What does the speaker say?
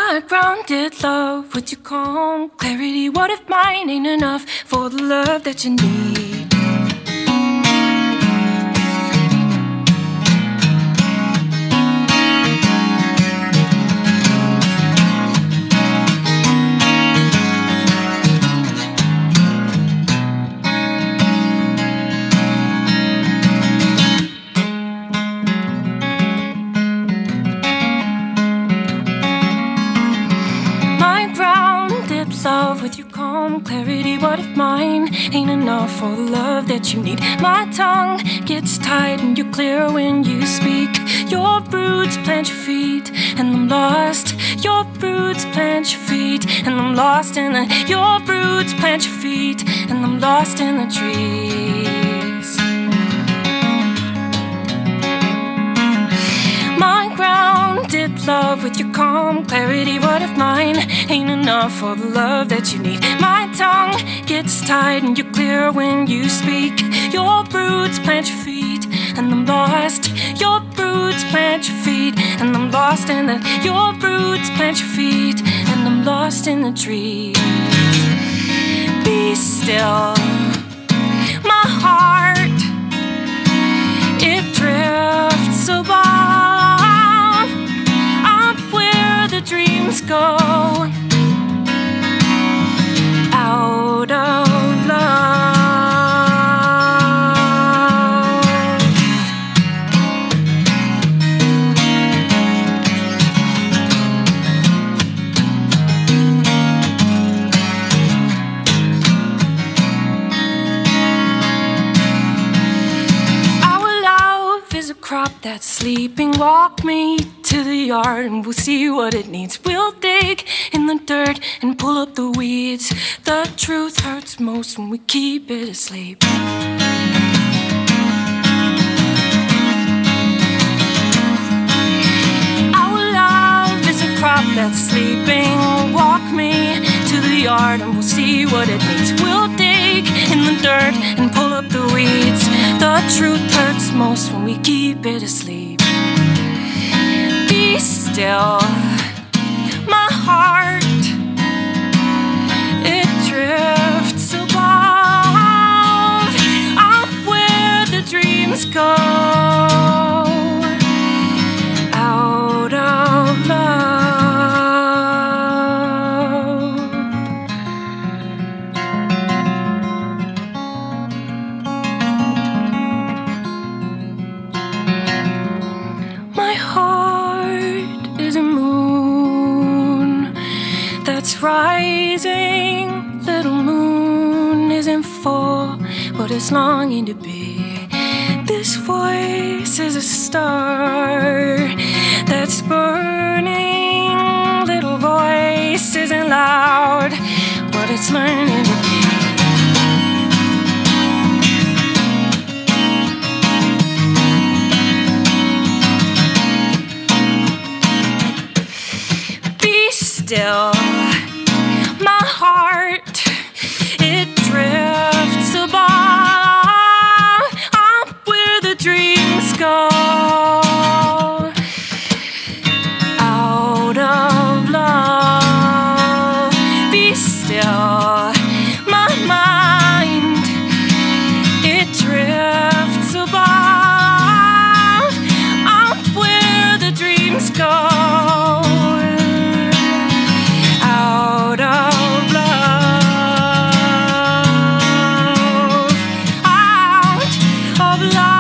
My grounded love, would you calm clarity? What if mine ain't enough for the love that you need? Love with your calm clarity. What if mine ain't enough for the love that you need? My tongue gets tight and you're clear when you speak. Your roots plant your feet and I'm lost. Your roots plant your feet and I'm lost in the. Your roots plant your feet and I'm lost in the trees. My grounded love with your calm clarity. What if mine ain't enough for the love that you need? My tongue gets tight and you're clear when you speak. Your roots plant your feet and I'm lost. Your roots plant your feet and I'm lost in the. Your roots plant your feet and I'm lost in the trees. Be still, my heart, it drifts above. Dreams go out of love. Our love is a crop that's sleeping. Walk me to the yard and we'll see what it needs. We'll dig in the dirt and pull up the weeds. The truth hurts most when we keep it asleep. Our love is a crop that's sleeping. Walk me to the yard and we'll see what it needs. We'll dig in the dirt and pull up the weeds. The truth hurts most when we keep it asleep. Be still, my heart, it drifts above, up where the dreams go, out of love. My heart is a moon that's rising. Little moon isn't full, but it's longing to be. This voice is a star that's burning. Little voice isn't loud, but it's learning to be. Still, my heart, it drifts above, up where the dreams go, out of love. Be still, my mind, it drifts above, up where the dreams go. Love.